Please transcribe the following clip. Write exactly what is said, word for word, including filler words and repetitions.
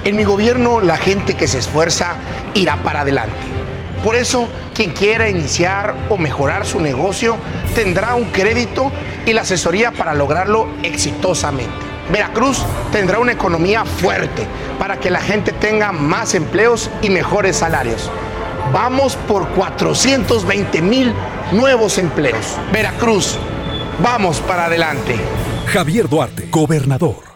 En mi gobierno, la gente que se esfuerza irá para adelante. Por eso, quien quiera iniciar o mejorar su negocio tendrá un crédito y la asesoría para lograrlo exitosamente. Veracruz tendrá una economía fuerte para que la gente tenga más empleos y mejores salarios. Vamos por cuatrocientos veinte mil nuevos empleos. Veracruz, vamos para adelante. Javier Duarte, gobernador.